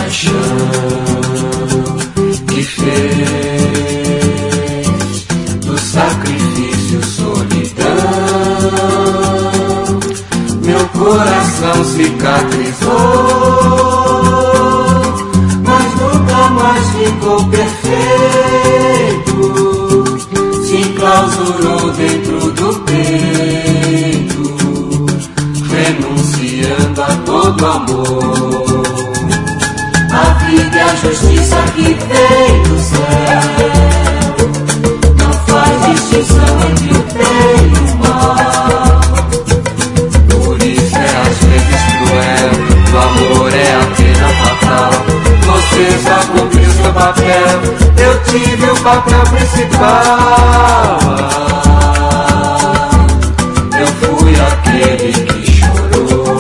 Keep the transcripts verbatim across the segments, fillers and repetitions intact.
paixão que fez do sacrifício solidão. Meu coração cicatrizou, mas nunca mais ficou perfeito. Se enclausurou dentro do peito, renunciando a todo amor. A vida e a justiça que vem do céu não faz distinção entre o bem e o mal. Por isso é às vezes cruel, o amor é a pena fatal. Você já cumpriu seu papel, eu tive o papel principal. Eu fui aquele que chorou.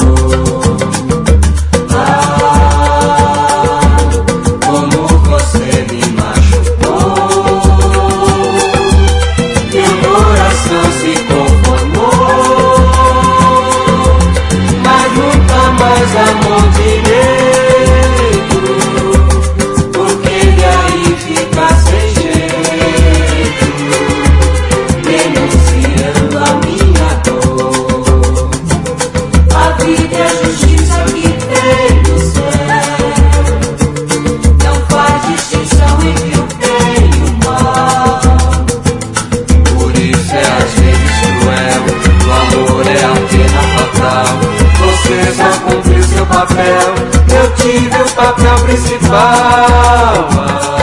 Ah, como você me machucou. Meu coração se conformou, mas nunca mais amou direito, porque ele aí fica sem jeito, denunciando a minha dor. A vida é a justiça que tem do céu, não faz distinção entre o bem e o mal. Por isso é às vezes cruel, o amor é a pena fatal. Você já cumpriu seu papel, eu tive o papel principal.